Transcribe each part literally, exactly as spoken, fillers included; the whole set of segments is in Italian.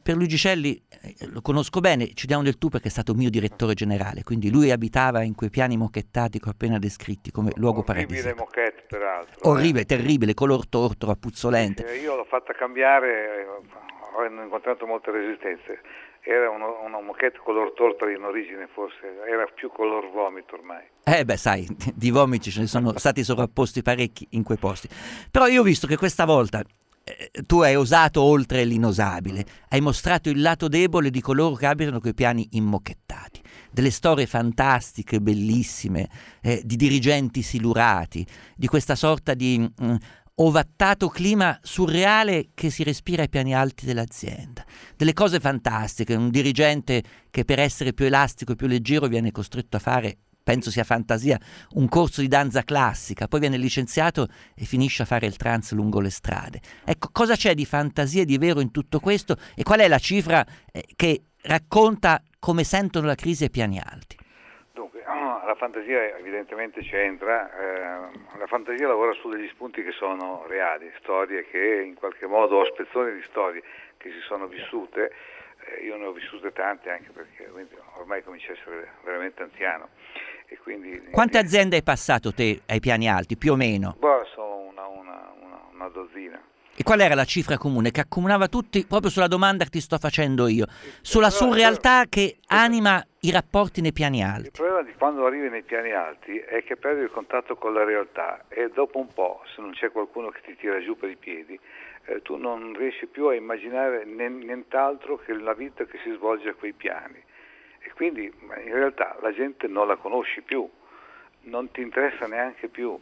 Pierluigi Celli, eh, lo conosco bene, ci diamo del tu perché è stato mio direttore generale, quindi lui abitava in quei piani mochettati che ho appena descritti come luogo Orribile paradisiaco. moquette, peraltro. Orribile, eh. terribile, color tortoro, puzzolente. Sì, sì, io l'ho fatta cambiare, eh, ho incontrato molte resistenze. Era uno, una moquette color tortora in origine, forse, era più color vomito ormai. Eh beh, sai, di vomiti ce ne sono stati sovrapposti parecchi in quei posti. Però io ho visto che questa volta eh, tu hai osato oltre l'inosabile, hai mostrato il lato debole di coloro che abitano quei piani immocchettati. Delle storie fantastiche, bellissime, eh, di dirigenti silurati, di questa sorta di mh, ovattato clima surreale che si respira ai piani alti dell'azienda. Delle cose fantastiche, un dirigente che per essere più elastico e più leggero viene costretto a fare, penso sia fantasia, un corso di danza classica, poi viene licenziato e finisce a fare il trance lungo le strade. Ecco, cosa c'è di fantasia e di vero in tutto questo e qual è la cifra eh, che racconta come sentono la crisi ai piani alti? Dunque, la fantasia evidentemente c'entra, eh, la fantasia lavora su degli spunti che sono reali, storie che in qualche modo, o spezzoni di storie che si sono vissute, eh, io ne ho vissute tante anche perché ormai comincio a essere veramente anziano. E quindi, Quante eh, aziende hai passato te ai piani alti, più o meno? boh, sono una, una, una, una dozzina. E qual era la cifra comune che accomunava tutti proprio sulla domanda che ti sto facendo io, sulla Però, surrealtà però, che anima i rapporti nei piani il alti? problema di quando arrivi nei piani alti è che perdi il contatto con la realtà e dopo un po', se non c'è qualcuno che ti tira giù per i piedi, eh, tu non riesci più a immaginare nient'altro che la vita che si svolge a quei piani. E quindi in realtà la gente non la conosci più, non ti interessa neanche più.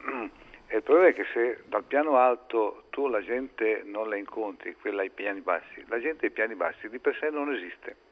E il problema è che se dal piano alto tu la gente non la incontri, quella ai piani bassi, la gente ai piani bassi di per sé non esiste.